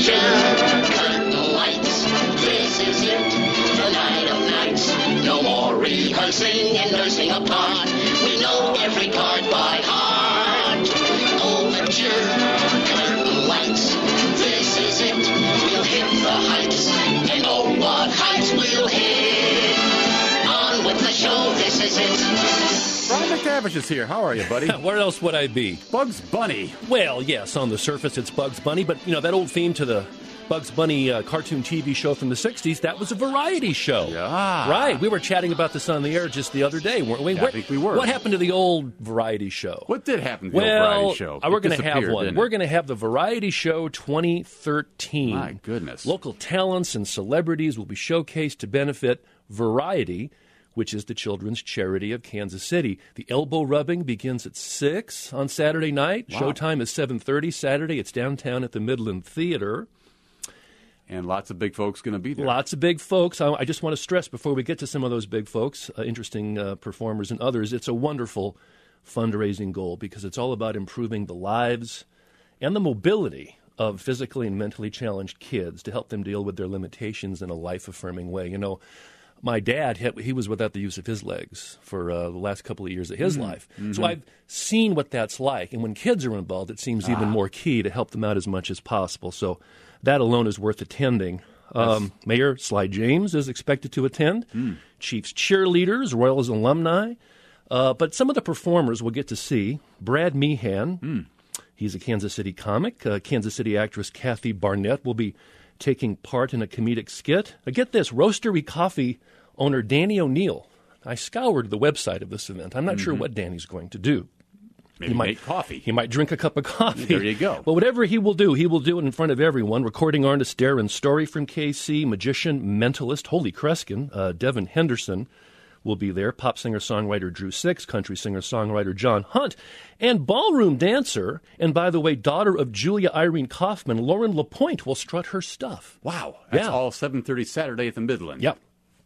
picture. Curtain lights, this is it. The night of nights. No more rehearsing and nursing a part. We know every card by heart. Overture, curtain lights, this is it. We'll hit the heights, and oh, what heights we'll hit. On with the show, this is it. Brian McTavish is here. How are you, buddy? Where else would I be? Bugs Bunny. Well, yes, on the surface it's Bugs Bunny, but, you know, that old theme to the Bugs Bunny cartoon TV show from the 60s, that was a variety show. Yeah. Right. We were chatting about this on the air just the other day, weren't we? Yeah, I think we were. What happened to the old variety show? What did happen to the old variety show? We're going to have one. We're going to have the Variety Show 2013. My goodness. Local talents and celebrities will be showcased to benefit Variety, which is the children's charity of Kansas City. The elbow rubbing begins at 6 on Saturday night. Wow. Showtime is 7:30 Saturday. It's downtown at the Midland Theater. And lots of big folks going to be there. Lots of big folks. I just want to stress before we get to some of those big folks, interesting performers and others, it's a wonderful fundraising goal because it's all about improving the lives and the mobility of physically and mentally challenged kids to help them deal with their limitations in a life-affirming way. You know, my dad, he was without the use of his legs for the last couple of years of his life. Mm-hmm. So I've seen what that's like. And when kids are involved, it seems even more key to help them out as much as possible. So that alone is worth attending. Mayor Sly James is expected to attend. Chiefs cheerleaders, Royals alumni. But some of the performers we'll get to see. Brad Meehan, he's a Kansas City comic. Kansas City actress Kathy Barnett will be taking part in a comedic skit. Get this, Roastery Coffee owner Danny O'Neill. I scoured the website of this event. I'm not sure what Danny's going to do. Maybe make coffee. He might drink a cup of coffee. There you go. But whatever he will do it in front of everyone. Recording artist Darren Story from KC, magician, mentalist Holy Kreskin, Devin Henderson will be there, pop singer-songwriter Drew Six, country singer-songwriter John Hunt, and ballroom dancer, and by the way, daughter of Julia Irene Kaufman, Lauren LaPointe will strut her stuff. Wow. That's all 7:30 Saturday at the Midland. Yep.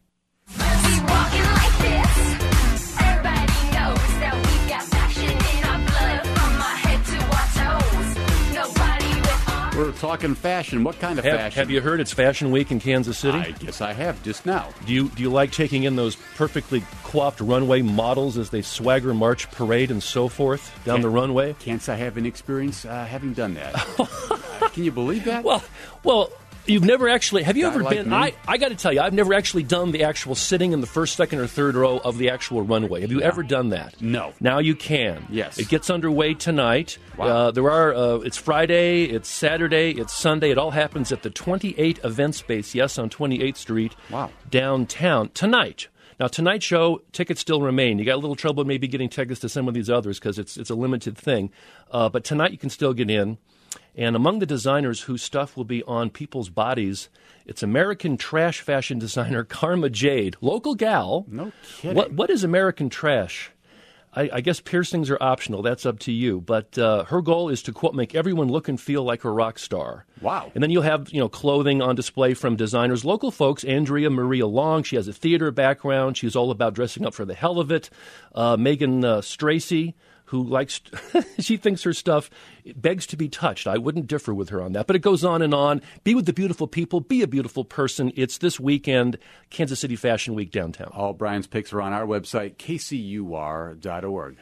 We're talking fashion. What kind of fashion? Have you heard it's Fashion Week in Kansas City? I guess I have just now. Do you like taking in those perfectly coiffed runway models as they swagger, march, parade, and so forth down the runway? Can't I have any experience having done that? Can you believe that? Well, you've never actually. Have you ever like been? me? I got to tell you, I've never actually done the actual sitting in the first, second, or third row of the actual runway. Have you ever done that? No. Now you can. Yes. It gets underway tonight. Wow. It's Friday, it's Saturday, it's Sunday. It all happens at the 28 Event Space, yes, on 28th Street, downtown, tonight. Now, tonight's show, tickets still remain. You got a little trouble maybe getting tickets to some of these others because it's a limited thing. But tonight you can still get in. And among the designers whose stuff will be on people's bodies, it's American trash fashion designer Karma Jade. Local gal. No kidding. What is American trash? I guess piercings are optional. That's up to you. But her goal is to, quote, make everyone look and feel like a rock star. Wow. And then you'll have, clothing on display from designers, local folks. Andrea Maria Long, she has a theater background. She's all about dressing up for the hell of it. Megan Stracy, who likes, she thinks her stuff begs to be touched. I wouldn't differ with her on that. But it goes on and on. Be with the beautiful people. Be a beautiful person. It's this weekend, Kansas City Fashion Week downtown. All Brian's picks are on our website, kcur.org.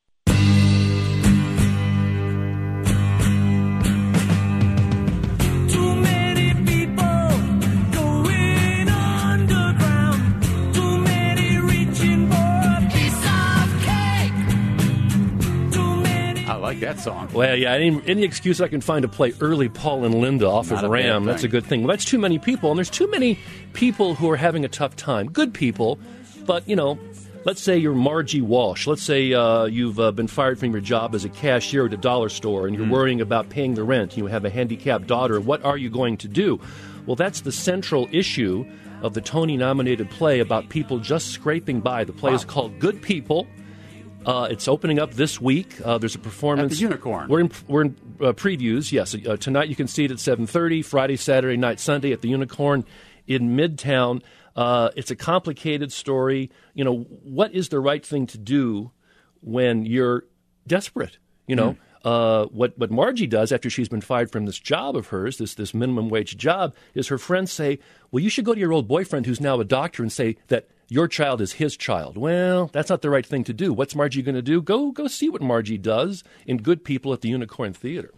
I like that song. Well, yeah, any excuse I can find to play early Paul and Linda off of Ram, that's a good thing. Well, that's too many people, and there's too many people who are having a tough time. Good people, but, let's say you're Margie Walsh. Let's say you've been fired from your job as a cashier at a dollar store, and you're worrying about paying the rent. You have a handicapped daughter. What are you going to do? Well, that's the central issue of the Tony-nominated play about people just scraping by. The play is called Good People. It's opening up this week. There's a performance. At the Unicorn. We're in previews, yes. Tonight you can see it at 7:30, Friday, Saturday night, Sunday at the Unicorn in Midtown. It's a complicated story. What is the right thing to do when you're desperate? what Margie does after she's been fired from this job of hers, this minimum wage job, is her friends say, well, you should go to your old boyfriend who's now a doctor and say that your child is his child. Well, that's not the right thing to do. What's Margie going to do? Go see what Margie does in Good People at the Unicorn Theater.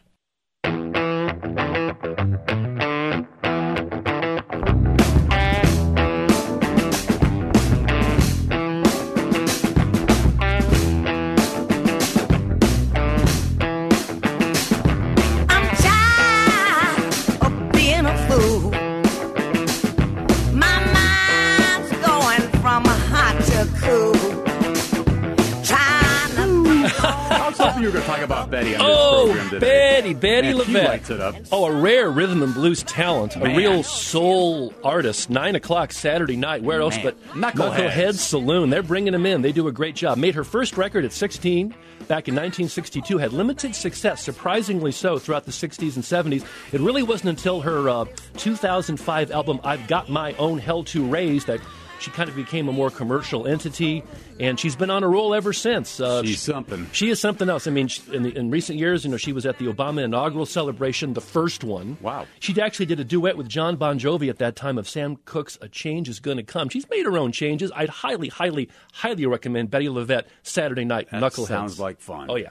You were going to talk about Betty on this program today. Betty Man, LaVette. she lights it up. Oh, a rare rhythm and blues talent, a real soul artist. 9 o'clock Saturday night. Where else but Knucklehead Saloon? They're bringing him in. They do a great job. Made her first record at 16 back in 1962. Had limited success, surprisingly so, throughout the 60s and 70s. It really wasn't until her 2005 album, I've Got My Own Hell to Raise, that she kind of became a more commercial entity, and she's been on a roll ever since. She's something. She is something else. I mean, in recent years, she was at the Obama inaugural celebration, the first one. Wow. She actually did a duet with John Bon Jovi at that time of Sam Cooke's A Change Is Gonna Come. She's made her own changes. I'd highly, highly, highly recommend Betty LaVette Saturday night. That Knuckleheads. sounds like fun. Oh, yeah.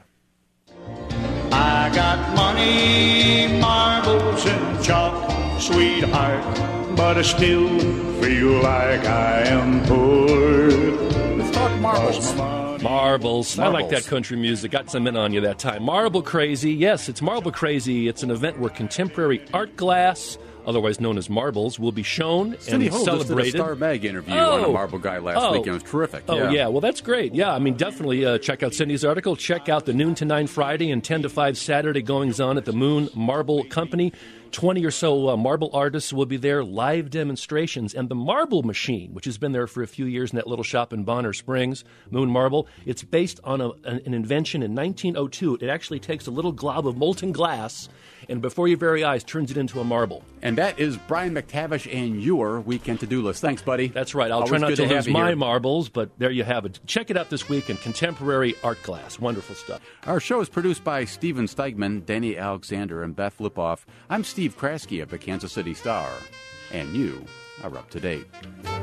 I got money, marbles, and chalk, sweetheart, but I still feel like I am poor. Let's talk marbles. Marbles. I like that country music. Got some in on you that time. Marble Crazy. Yes, it's Marble Crazy. It's an event where contemporary art glass, otherwise known as marbles, will be shown Cindy and Holt celebrated. did a Star Mag interview on a marble guy last week. It was terrific. Oh, yeah. Well, that's great. Yeah, I mean, definitely check out Cindy's article. Check out the noon to 9 Friday and 10 to 5 Saturday goings-on at the Moon Marble Company. 20 or so marble artists will be there, live demonstrations. And the Marble Machine, which has been there for a few years in that little shop in Bonner Springs, Moon Marble, it's based on an invention in 1902. It actually takes a little glob of molten glass and before your very eyes turns it into a marble. And that is Brian McTavish and your weekend to-do list. Thanks, buddy. That's right. I'll try not to lose my marbles, but there you have it. Check it out this week in contemporary art glass. Wonderful stuff. Our show is produced by Steven Steigman, Danny Alexander, and Beth Lipoff. I'm Steve Kraske of the Kansas City Star, and you are up to date.